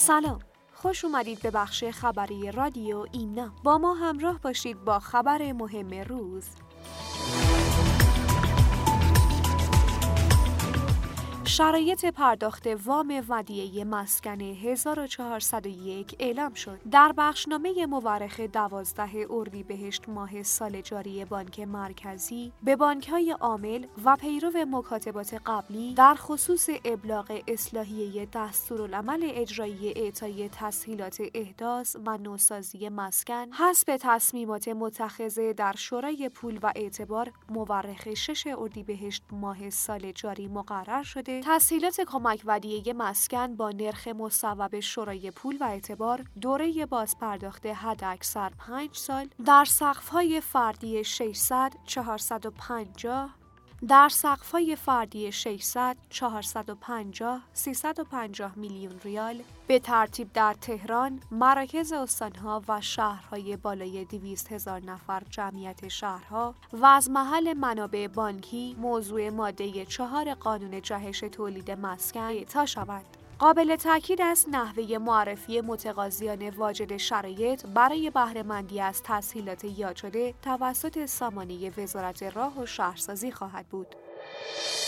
سلام، خوش اومدید به بخش خبری رادیو ایمنا. با ما همراه باشید با خبر مهم روز. شرایط پرداخت وام ودیعه مسکن 1401 اعلام شد. در بخشنامه مورخ 12 اردیبهشت ماه سال جاری بانک مرکزی به بانک‌های عامل و پیرو مکاتبات قبلی در خصوص ابلاغ اصلاحیه دستورالعمل اجرایی اعطای تسهیلات احداث و نوسازی مسکن حسب تصمیمات متخذه در شورای پول و اعتبار مورخ 6 اردیبهشت ماه سال جاری مقرر شده تسهیلات کمک ودیعه مسکن با نرخ مصوب شورای پول و اعتبار دوره بازپرداخت حداکثر 5 سال در سقف‌های فردی 600 450 در سقف‌های فردی 600 450 350 میلیون ریال به ترتیب در تهران، مراکز استان‌ها و شهرهای بالای 200,000 نفر جمعیت شهرها و از محل منابع بانکی موضوع ماده 4 قانون جهش تولید مسکن اعطا شود. قابل تأکید است نحوه معرفی متقاضیان واجد شرایط برای بهره‌مندی از تسهیلات یاد شده توسط سامانه وزارت راه و شهرسازی خواهد بود.